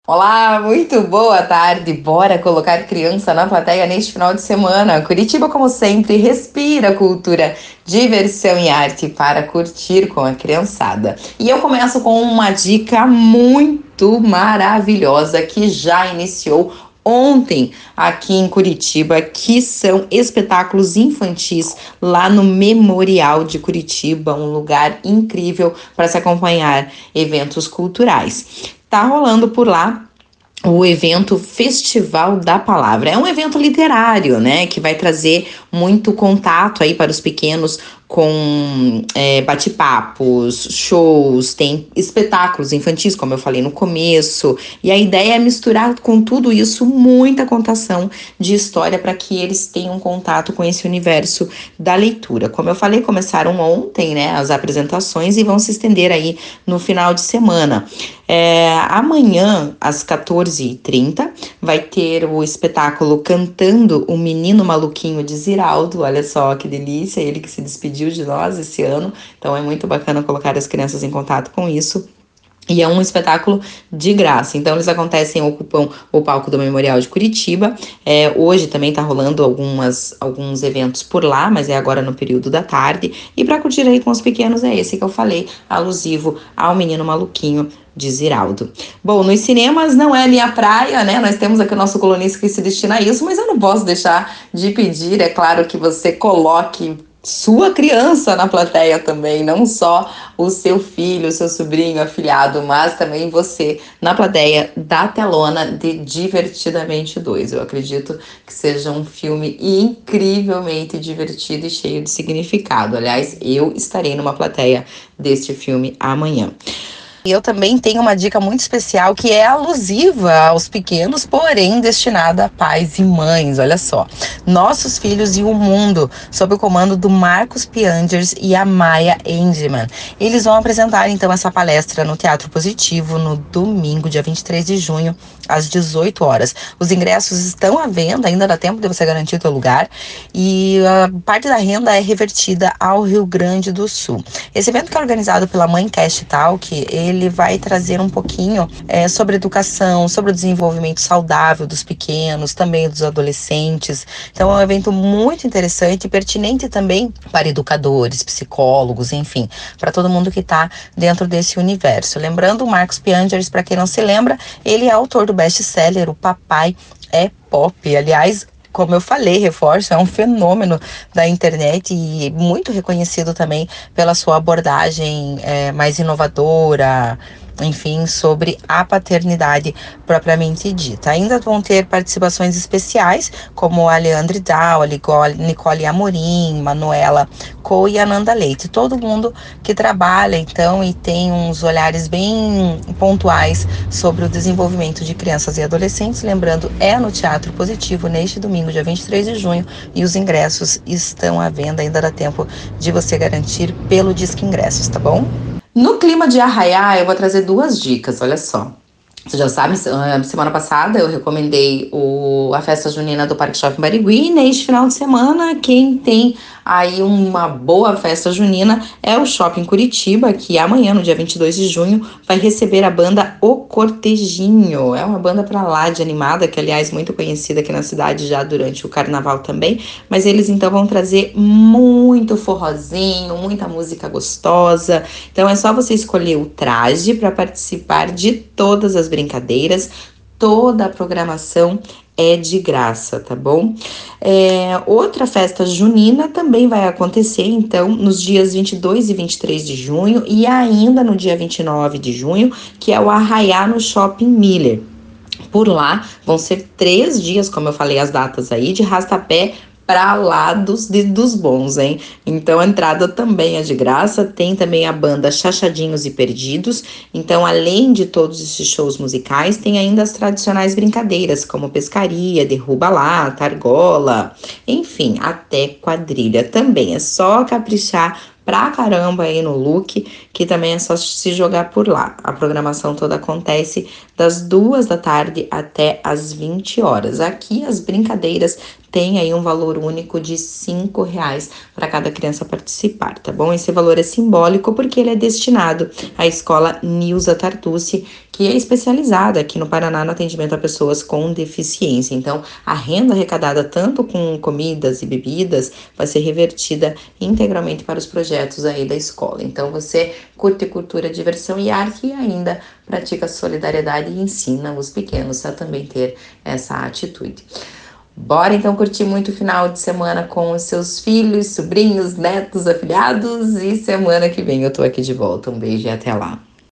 Olá, muito boa tarde. Bora colocar criança na plateia neste final de semana. Curitiba, como sempre, respira cultura, diversão e arte para curtir com a criançada. E eu começo com uma dica muito maravilhosa que já iniciou ontem aqui em Curitiba, que são espetáculos infantis lá no Memorial de Curitiba, um lugar incrível para se acompanhar eventos culturais. Tá rolando por lá o evento Festival da Palavra. É um evento literário, né, que vai trazer muito contato aí para os pequenos com bate-papos, shows, tem espetáculos infantis, como eu falei no começo, e a ideia é misturar com tudo isso muita contação de história para que eles tenham contato com esse universo da leitura. Como eu falei, começaram ontem, né, as apresentações e vão se estender aí no final de semana. Amanhã, às 14h30, vai ter o espetáculo Cantando o Menino Maluquinho de Ziraldo. Olha só que delícia, ele que se despediu de nós esse ano. Então é muito bacana colocar as crianças em contato com isso. E é um espetáculo de graça. Então, eles ocupam o palco do Memorial de Curitiba. Hoje também tá rolando alguns eventos por lá, mas é agora no período da tarde. E para curtir aí com os pequenos é esse que eu falei, alusivo ao Menino Maluquinho de Ziraldo. Bom, nos cinemas não é minha praia, né? Nós temos aqui o nosso colunista que se destina a isso, mas eu não posso deixar de pedir, é claro, que você coloque sua criança na plateia também, não só o seu filho, o seu sobrinho, afilhado, mas também você na plateia da telona de Divertidamente 2. Eu acredito que seja um filme incrivelmente divertido e cheio de significado. Aliás, eu estarei numa plateia deste filme amanhã. E eu também tenho uma dica muito especial que é alusiva aos pequenos, porém destinada a pais e mães. Olha só, Nossos Filhos e o Mundo, sob o comando do Marcos Piangers e a Maia Engemann. Eles vão apresentar então essa palestra no Teatro Positivo no domingo, dia 23 de junho, às 18 horas. Os ingressos estão à venda, ainda dá tempo de você garantir o seu lugar, e a parte da renda é revertida ao Rio Grande do Sul. Esse evento que é organizado pela Mãe Cast Talk, ele vai trazer um pouquinho sobre educação, sobre o desenvolvimento saudável dos pequenos, também dos adolescentes. Então é um evento muito interessante e pertinente também para educadores, psicólogos, enfim, para todo mundo que está dentro desse universo. Lembrando, o Marcos Piangers, para quem não se lembra, ele é autor do best-seller O Papai é Pop. Aliás, como eu falei, reforço, é um fenômeno da internet e muito reconhecido também pela sua abordagem mais inovadora, enfim, sobre a paternidade propriamente dita. Ainda vão ter participações especiais, como a Leandre Dal, a Nicole Amorim, Manuela Co e Ananda Leite. Todo mundo que trabalha, então, e tem uns olhares bem pontuais sobre o desenvolvimento de crianças e adolescentes. Lembrando, é no Teatro Positivo, neste domingo, dia 23 de junho, e os ingressos estão à venda. Ainda dá tempo de você garantir pelo Disque Ingressos, tá bom? No clima de arraiar, eu vou trazer duas dicas, olha só. Você já sabe, semana passada eu recomendei a festa junina do Parque Shopping Barigui. E neste final de semana, quem tem aí uma boa festa junina é o Shopping Curitiba, que amanhã, no dia 22 de junho, vai receber a banda O Cortejinho. É uma banda pra lá de animada, que aliás muito conhecida aqui na cidade já durante o carnaval também. Mas eles então vão trazer muito forrozinho, muita música gostosa. Então é só você escolher o traje para participar de todas as brincadeiras. Toda a programação é de graça, tá bom? Outra festa junina também vai acontecer, então, nos dias 22 e 23 de junho e ainda no dia 29 de junho, que é o Arraiá no Shopping Miller. Por lá vão ser 3 dias, como eu falei as datas aí, de rastapé para lá dos bons, hein? Então a entrada também é de graça, tem também a banda Chachadinhos e Perdidos. Então, além de todos esses shows musicais, tem ainda as tradicionais brincadeiras, como pescaria, derruba lata, argola, enfim, até quadrilha também. É só caprichar pra caramba aí no look, que também é só se jogar por lá. A programação toda acontece das 2 da tarde até as 20 horas. Aqui as brincadeiras tem aí um valor único de R$ 5 para cada criança participar, tá bom? Esse valor é simbólico porque ele é destinado à escola Nilza Tartucci, que é especializada aqui no Paraná no atendimento a pessoas com deficiência. Então, a renda arrecadada tanto com comidas e bebidas vai ser revertida integralmente para os projetos aí da escola. Então, você curte cultura, diversão e arte e ainda pratica solidariedade e ensina os pequenos a também ter essa atitude. Bora então curtir muito o final de semana com os seus filhos, sobrinhos, netos, afilhados, e semana que vem eu tô aqui de volta. Um beijo e até lá.